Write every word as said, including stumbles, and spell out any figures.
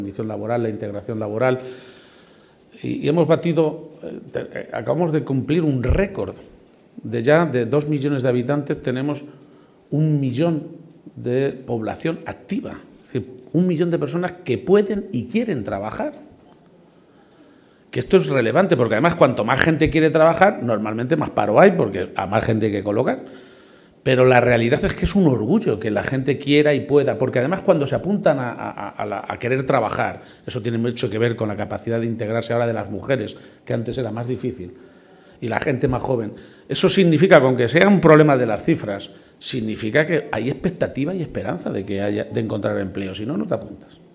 condición laboral, la integración laboral, y, y hemos batido, eh, acabamos de cumplir un récord de ya de dos millones de habitantes, tenemos un millón de población activa, es decir, un millón de personas que pueden y quieren trabajar. Que esto es relevante, porque además cuanto más gente quiere trabajar, normalmente más paro hay, porque a más gente hay que colocar. Pero la realidad es que es un orgullo que la gente quiera y pueda, porque además cuando se apuntan a, a, a, la, a querer trabajar, eso tiene mucho que ver con la capacidad de integrarse ahora de las mujeres, que antes era más difícil, y la gente más joven. Eso significa, con que sea un problema de las cifras, significa que hay expectativa y esperanza de, que haya, de encontrar empleo, si no, no te apuntas.